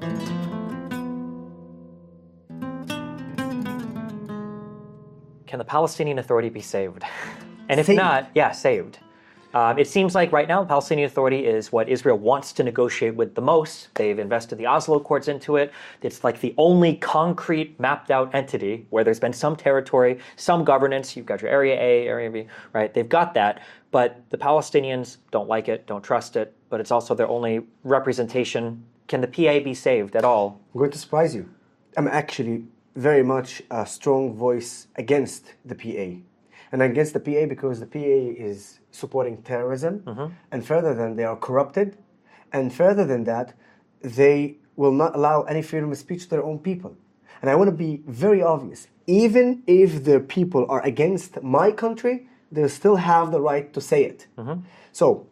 Can the Palestinian Authority be saved? And if Saved? not, yeah, saved. It seems like right now the Palestinian Authority is what Israel wants to negotiate with the most. They've invested the Oslo Accords into it. It's like the only concrete mapped out entity where there's been some territory, some governance. You've got your Area A, Area B, right? They've got that. But the Palestinians don't like it, don't trust it, but it's also their only representation. Can the PA be saved at all? I'm going to surprise you. I'm actually very much a strong voice against the PA. And against the PA because the PA is supporting terrorism, and further than they are corrupted, and further than that, they will not allow any freedom of speech to their own people. And I want to be very obvious. Even if the people are against my country, they still have the right to say it. So,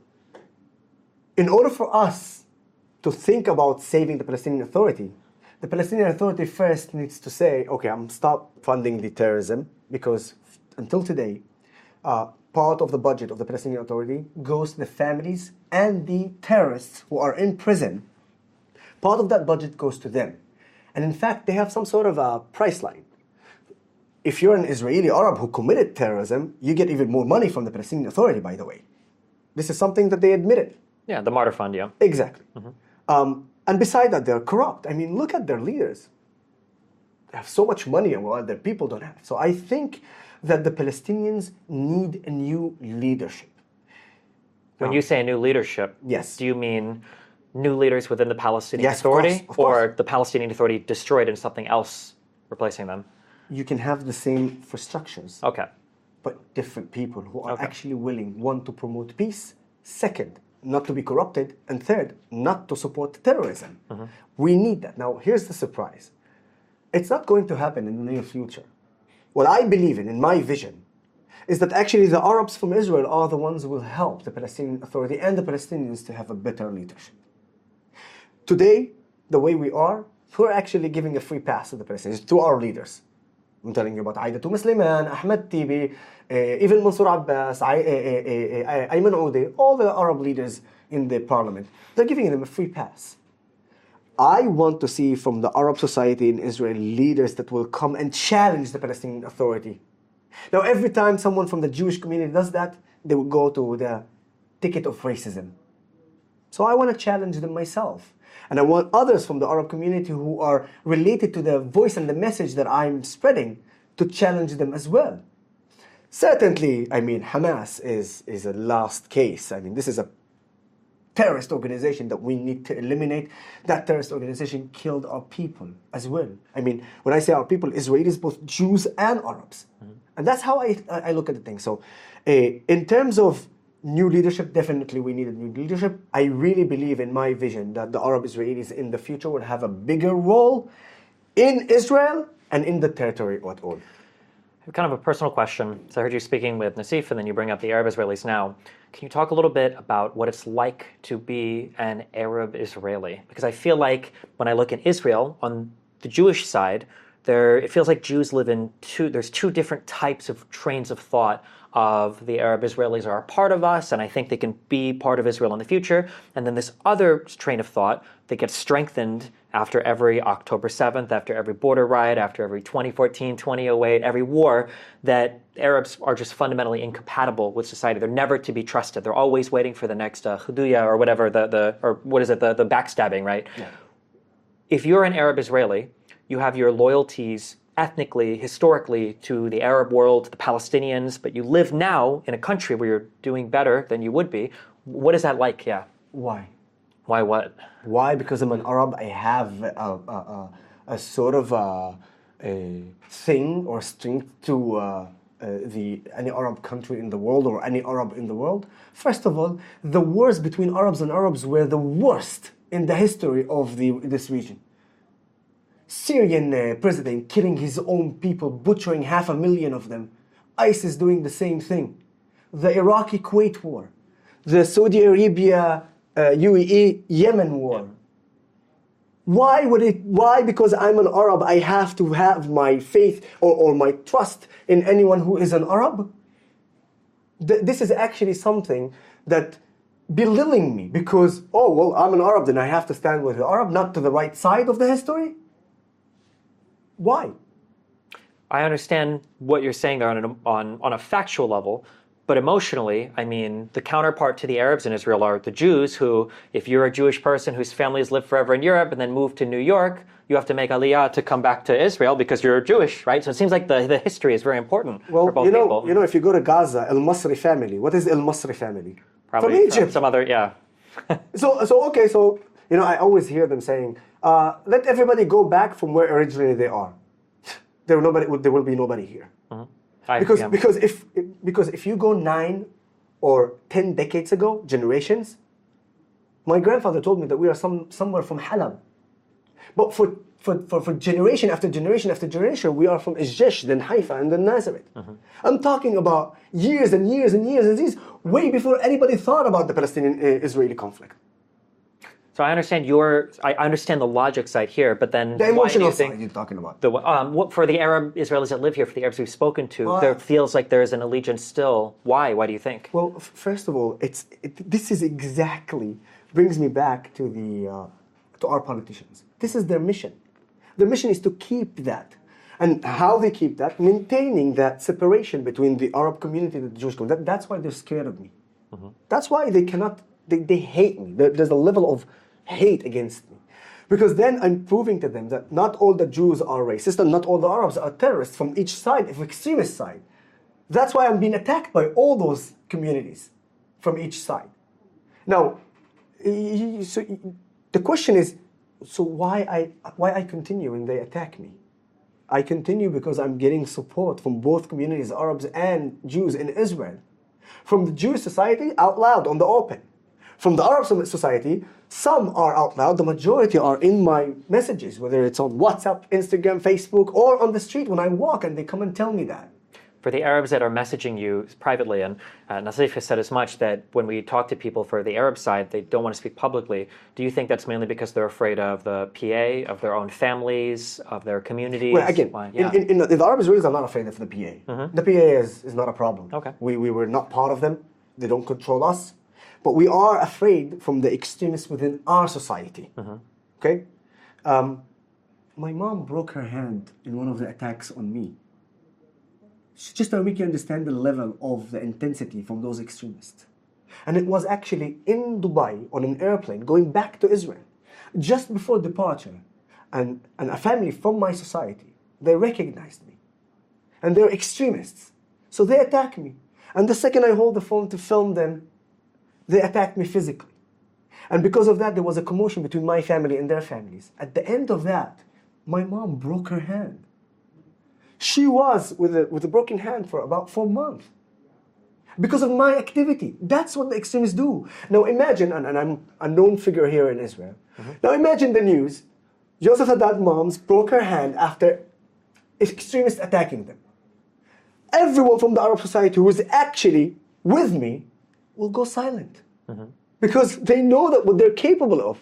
in order for us to think about saving the Palestinian Authority, the Palestinian Authority first needs to say, okay, I'm stop funding the terrorism, because until today, part of the budget of the Palestinian Authority goes to the families and the terrorists who are in prison. Part of that budget goes to them. And in fact, they have some sort of a price line. If you're an Israeli Arab who committed terrorism, you get even more money from the Palestinian Authority, by the way. This is something that they admitted. Yeah, the Martyr Fund, yeah. Exactly. And beside that, they're corrupt. I mean, look at their leaders. They have so much money and what their people don't have. So I think that the Palestinians need a new leadership. When you say a new leadership, Yes. do you mean new leaders within the Palestinian Yes, of Authority, course, of course. or the Palestinian Authority destroyed and something else replacing them? You can have the same infrastructures, Okay. but different people who are Okay. actually willing, one, to promote peace, second, not to be corrupted, and third, not to support terrorism. We need that. Now, here's the surprise. It's not going to happen in the near future. What I believe in my vision, is that actually the Arabs from Israel are the ones who will help the Palestinian Authority and the Palestinians to have a better leadership. Today, the way we are, we're actually giving a free pass to the Palestinians, to our leaders. I'm telling you about Aida Musliman, Ahmed Tibi, even Mansour Abbas, Ayman Odeh, all the Arab leaders in the parliament. They're giving them a free pass. I want to see from the Arab society in Israel leaders that will come and challenge the Palestinian Authority. Now, every time someone from the Jewish community does that, they will go to the ticket of racism. So I want to challenge them myself. And I want others from the Arab community who are related to the voice and the message that I'm spreading to challenge them as well. Certainly, I mean, Hamas is a last case. I mean, this is a terrorist organization that we need to eliminate. That terrorist organization killed our people as well. I mean, when I say our people, Israelis, both Jews and Arabs. And that's how I look at the thing. So in terms of new leadership, definitely we need a new leadership. I really believe in my vision that the Arab Israelis in the future will have a bigger role in Israel and in the territory at all. Kind of a personal question. So I heard you speaking with Nassif, and then you bring up the Arab Israelis now. Can you talk a little bit about what it's like to be an Arab Israeli? Because I feel like when I look at Israel, on the Jewish side, it feels like Jews live in there's two different types of trains of thought of the Arab Israelis are a part of us, and I think they can be part of Israel in the future. And then this other train of thought that gets strengthened after every October 7th, after every border riot, after every 2014, 2008, every war, that Arabs are just fundamentally incompatible with society. They're never to be trusted. They're always waiting for the next Khuduya or whatever, the backstabbing, right? Yeah. If you're an Arab Israeli, you have your loyalties ethnically, historically, to the Arab world, to the Palestinians, but you live now in a country where you're doing better than you would be. What is that like? Yeah. Why? Why what? Why? Because I'm an Arab, I have a sort of a thing or strength to any Arab country in the world or any Arab in the world. First of all, the wars between Arabs and Arabs were the worst in the history of this region. Syrian president killing his own people, butchering 500,000 of them. ISIS doing the same thing. The Iraqi-Kuwait war. The Saudi Arabia, UAE, Yemen war. Why? Because I'm an Arab, I have to have my faith or my trust in anyone who is an Arab? This is actually something that belittling me because, oh, well, I'm an Arab, then I have to stand with the Arab, not to the right side of the history? Why? I understand what you're saying there on a factual level, but emotionally, I mean, the counterpart to the Arabs in Israel are the Jews who, if you're a Jewish person whose family has lived forever in Europe and then moved to New York, you have to make aliyah to come back to Israel because you're Jewish, right? So it seems like the history is very important for both people. You know, if you go to Gaza, Al Masri family, what is Al Masri family? Probably from Egypt. Some other, yeah. So, you know, I always hear them saying, let everybody go back from where originally they are. There will be nobody here. Mm-hmm. Because if you go 9 or 10 decades ago, generations, my grandfather told me that we are somewhere from Halab. But for generation after generation after generation, we are from Izjish, then Haifa, and then Nazareth. Mm-hmm. I'm talking about years and years and years and years, way before anybody thought about the Palestinian-Israeli conflict. So I understand I understand the logic side here, but then The emotional why do you side you're talking about. for the Arab Israelis that live here, for the Arabs we've spoken to, there feels like there is an allegiance still. Why? Why do you think? Well, first of all, this is exactly brings me back to our politicians. This is their mission. Their mission is to keep that. And how they keep that? Maintaining that separation between the Arab community and the Jewish community. That's why they're scared of me. Mm-hmm. That's why they cannot, they hate me. There's a level of hate against me. Because then I'm proving to them that not all the Jews are racist and not all the Arabs are terrorists from each side, from extremist side. That's why I'm being attacked by all those communities from each side. Now, so the question is, so why I continue when they attack me? I continue because I'm getting support from both communities, Arabs and Jews in Israel. From the Jewish society, out loud, on the open. From the Arab society, some are out loud, the majority are in my messages, whether it's on WhatsApp, Instagram, Facebook, or on the street when I walk and they come and tell me that. For the Arabs that are messaging you privately, and Nassif has said as much, that when we talk to people for the Arab side, they don't want to speak publicly. Do you think that's mainly because they're afraid of the PA, of their own families, of their communities? Well, again, in the Arab Israelis are not afraid of the PA. Mm-hmm. The PA is not a problem. Okay. We were not part of them. They don't control us. But we are afraid from the extremists within our society. Mm-hmm. Okay? My mom broke her hand in one of the attacks on me. Just so we can understand the level of the intensity from those extremists. And it was actually in Dubai on an airplane going back to Israel. Just before departure, and a family from my society, they recognized me. And they're extremists. So they attack me. And the second I hold the phone to film them, they attacked me physically. And because of that, there was a commotion between my family and their families. At the end of that, my mom broke her hand. She was with a broken hand for about 4 months. Because of my activity. That's what the extremists do. Now imagine, and I'm a known figure here in Israel. Mm-hmm. Now imagine the news. Joseph Haddad moms broke her hand after extremists attacking them. Everyone from the Arab society who is actually with me will go silent. Mm-hmm. Because they know that what they're capable of.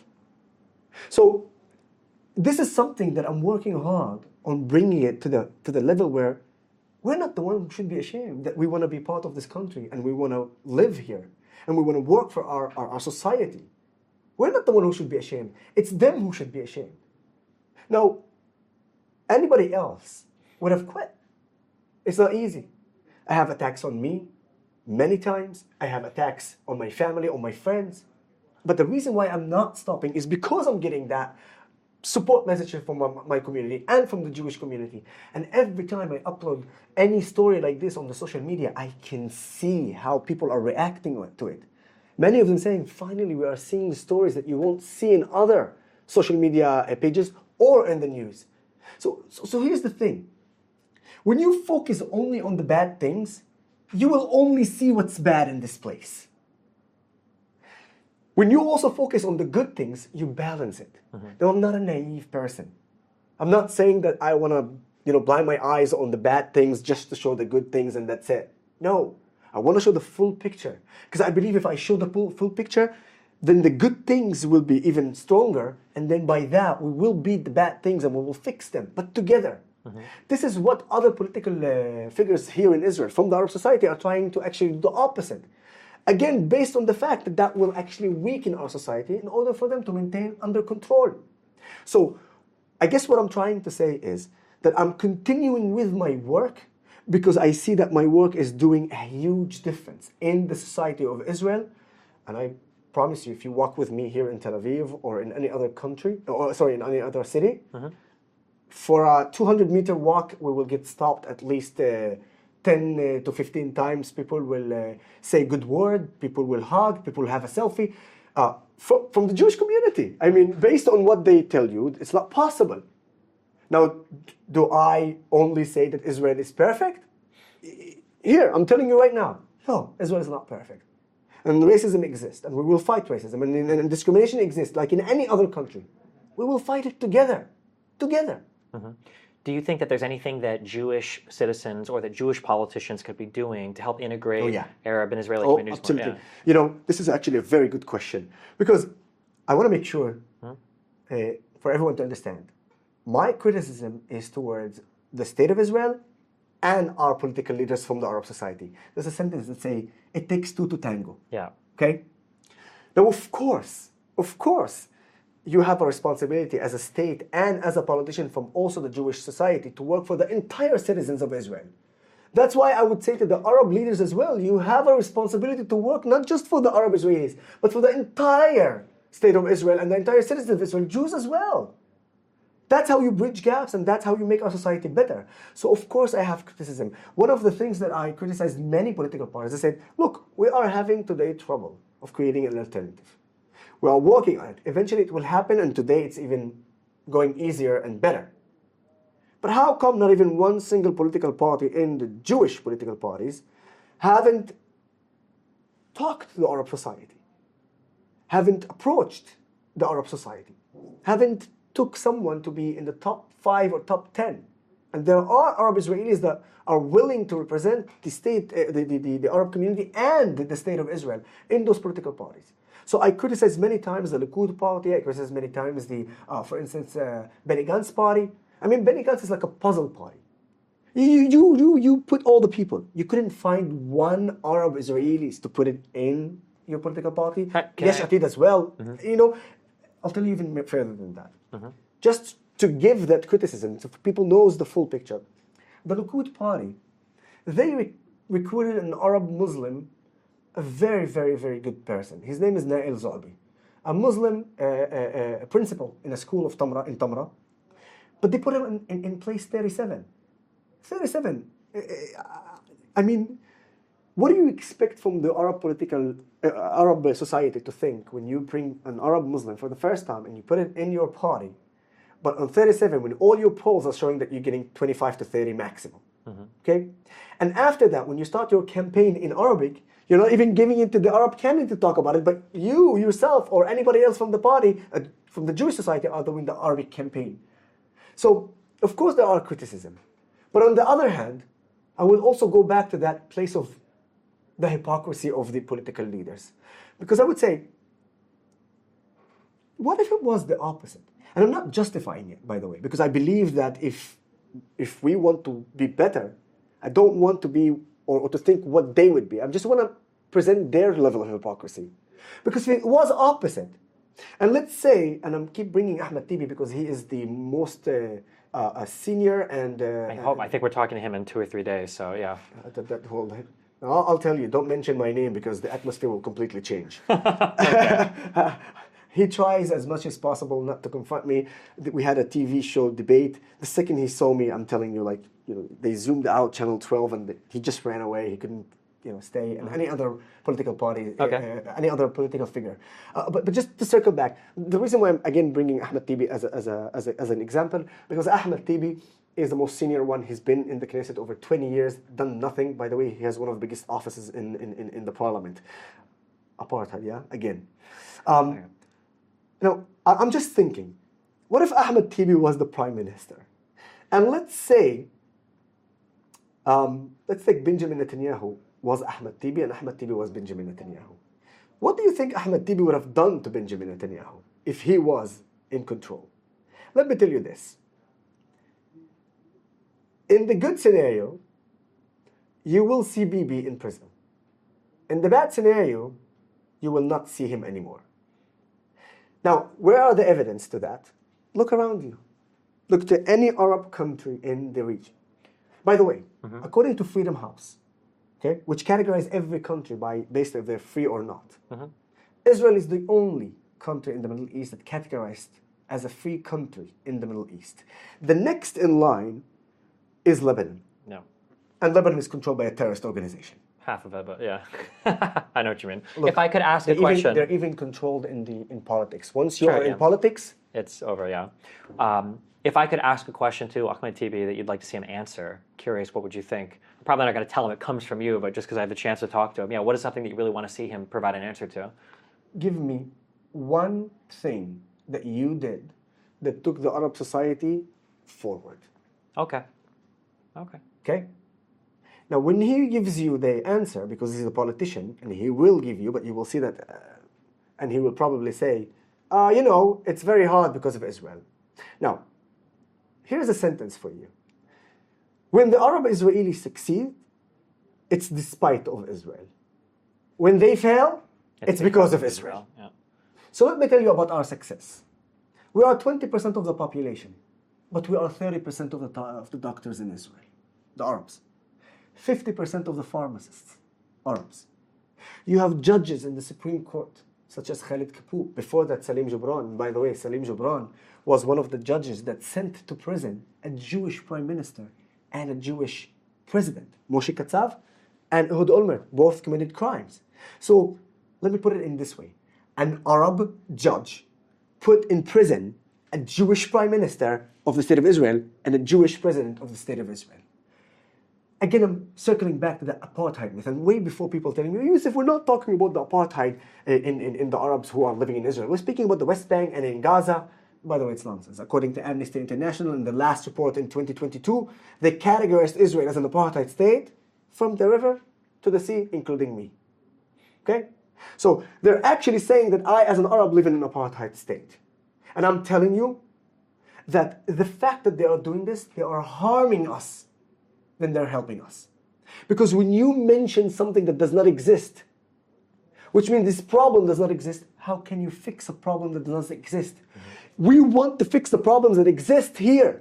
So this is something that I'm working hard on bringing it to the level where we're not the one who should be ashamed that we want to be part of this country and we want to live here and we want to work for our society. We're not the one who should be ashamed. It's them who should be ashamed. Now, anybody else would have quit. It's not easy. I have attacks on me many times. I have attacks on my family, on my friends. But the reason why I'm not stopping is because I'm getting that support messages from my community and from the Jewish community. And every time I upload any story like this on the social media, I can see how people are reacting to it. Many of them saying, finally, we are seeing stories that you won't see in other social media pages or in the news. So here's the thing. When you focus only on the bad things, you will only see what's bad in this place. When you also focus on the good things, you balance it. Mm-hmm. Now, I'm not a naive person. I'm not saying that I want to, blind my eyes on the bad things just to show the good things and that's it. No, I want to show the full picture. Because I believe if I show the full picture, then the good things will be even stronger. And then by that, we will beat the bad things and we will fix them, but together. Mm-hmm. This is what other political figures here in Israel from the Arab society are trying to actually do the opposite. Again, based on the fact that that will actually weaken our society in order for them to maintain under control. So I guess what I'm trying to say is that I'm continuing with my work because I see that my work is doing a huge difference in the society of Israel. And I promise you, if you walk with me here in Tel Aviv or in any other country, or sorry, in any other city, for a 200-meter walk, we will get stopped at least 10 to 15 times. People will say good word, people will hug, people will have a selfie. From the Jewish community. I mean, based on what they tell you, it's not possible. Now, do I only say that Israel is perfect? Here, I'm telling you right now, no, Israel is not perfect. And racism exists, and we will fight racism, and discrimination exists, like in any other country. We will fight it together. Together. Do you think that there's anything that Jewish citizens or that Jewish politicians could be doing to help integrate Arab and Israeli communities? Absolutely. More? Yeah. You know, this is actually a very good question because I want to make sure for everyone to understand. My criticism is towards the state of Israel and our political leaders from the Arab society. There's a sentence that says, it takes two to tango. Yeah. Okay? Now, of course, you have a responsibility as a state and as a politician from also the Jewish society to work for the entire citizens of Israel. That's why I would say to the Arab leaders as well, you have a responsibility to work not just for the Arab Israelis, but for the entire state of Israel and the entire citizens of Israel, Jews as well. That's how you bridge gaps and that's how you make our society better. So of course I have criticism. One of the things that I criticized many political parties, I said, look, we are having today trouble of creating an alternative. We are working on it. Eventually it will happen, and today it's even going easier and better. But how come not even one single political party in the Jewish political parties haven't talked to the Arab society, haven't approached the Arab society, haven't took someone to be in the top 5 or top 10? And there are Arab Israelis that are willing to represent the state, the Arab community and the state of Israel in those political parties. So I criticize many times the Likud party. I criticize many times for instance, Benny Gantz party. I mean, Benny Gantz is like a puzzle party. You put all the people. You couldn't find one Arab Israelis to put it in your political party. Yesh Atid as well. You know, I'll tell you even further than that. Just to give that criticism, so people knows the full picture. The Likud party, they recruited an Arab Muslim, a very, very, very good person. His name is Nail Zobi, a Muslim principal in a school of Tamra, in Tamra. But they put him in place 37. 37. I mean, what do you expect from the Arab Arab society to think when you bring an Arab Muslim for the first time and you put it in your party, but on 37, when all your polls are showing that you're getting 25 to 30 maximum, okay? And after that, when you start your campaign in Arabic, you're not even giving it to the Arab candidate to talk about it, but you yourself or anybody else from the party, from the Jewish society, are doing the Arabic campaign. So, of course, there are criticism. But on the other hand, I will also go back to that place of the hypocrisy of the political leaders. Because I would say, what if it was the opposite? And I'm not justifying it, by the way, because I believe that if we want to be better, I don't want to be or to think what they would be. I just want to present their level of hypocrisy. Because if it was opposite, and let's say, and I'm keep bringing Ahmed Tibi because he is the most senior and... I think we're talking to him in 2 or 3 days, so yeah. I'll tell you, don't mention my name because the atmosphere will completely change. He tries as much as possible not to confront me. We had a TV show debate. The second he saw me, I'm telling you, they zoomed out Channel 12 and he just ran away. He couldn't, stay. And any other political party, any other political figure. But just to circle back, the reason why I'm again bringing Ahmed Tibi as an example, because Ahmed Tibi is the most senior one. He's been in the Knesset over 20 years, done nothing. By the way, he has one of the biggest offices in the parliament. Apartheid, yeah? Again. I'm just thinking, what if Ahmed Tibi was the prime minister? And let's take Benjamin Netanyahu was Ahmed Tibi and Ahmed Tibi was Benjamin Netanyahu. What do you think Ahmed Tibi would have done to Benjamin Netanyahu if he was in control? Let me tell you this. In the good scenario, you will see Bibi in prison. In the bad scenario, you will not see him anymore. Now, where are the evidence to that? Look around you. Look to any Arab country in the region. By the way, according to Freedom House, okay, which categorize every country based if they're free or not, Israel is the only country in the Middle East that categorized as a free country in the Middle East. The next in line is Lebanon. No. And Lebanon is controlled by a terrorist organization. Half of it, but yeah. I know what you mean. Look, if I could ask a question. They're even controlled in politics. Once you are in politics, it's over, yeah. If I could ask a question to Ahmed Tibi that you'd like to see him answer, curious, what would you think? I'm probably not going to tell him it comes from you, but just because I have the chance to talk to him, what is something that you really want to see him provide an answer to? Give me one thing that you did that took the Arab society forward. Okay. Okay? Now, when he gives you the answer, because he's a politician, and he will give you, but you will see that, and he will probably say, it's very hard because of Israel. Now, here's a sentence for you. When the Arab-Israelis succeed, it's despite of Israel. When they fail, it's because of Israel. Yeah. So let me tell you about our success. We are 20% of the population, but we are 30% of the doctors in Israel, the Arabs. 50% of the pharmacists, Arabs. You have judges in the Supreme Court, such as Khalid Kapoor. Before that, Salim Gibran. By the way, Salim Gibran was one of the judges that sent to prison a Jewish prime minister and a Jewish president, Moshe Katsav and Ehud Olmert. Both committed crimes. So let me put it in this way. An Arab judge put in prison a Jewish prime minister of the state of Israel and a Jewish president of the state of Israel. Again, I'm circling back to the apartheid myth, and way before people telling me, Yusuf, we're not talking about the apartheid in the Arabs who are living in Israel. We're speaking about the West Bank and in Gaza. By the way, it's nonsense. According to Amnesty International, in the last report in 2022, they categorized Israel as an apartheid state from the river to the sea, including me. Okay? So they're actually saying that I, as an Arab, live in an apartheid state. And I'm telling you that the fact that they are doing this, they are harming us, then they're helping us. Because when you mention something that does not exist, which means this problem does not exist, how can you fix a problem that does not exist? We want to fix the problems that exist here.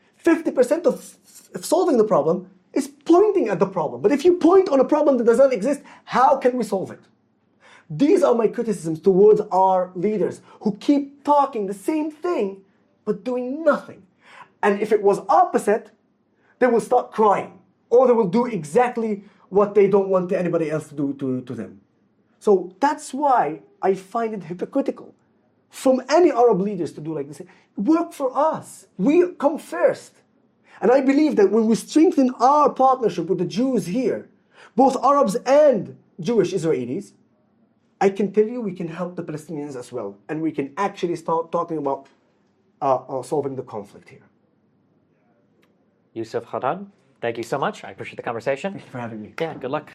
50% of solving the problem is pointing at the problem. But if you point on a problem that does not exist, how can we solve it? These are my criticisms towards our leaders who keep talking the same thing but doing nothing. And if it was opposite, they will start crying, or they will do exactly what they don't want anybody else to do to them. So that's why I find it hypocritical from any Arab leaders to do like this. Work for us. We come first. And I believe that when we strengthen our partnership with the Jews here, both Arabs and Jewish Israelis, I can tell you we can help the Palestinians as well. And we can actually start talking about solving the conflict here. Yusuf Khadan, thank you so much. I appreciate the conversation. Thank you for having me. Yeah, good luck.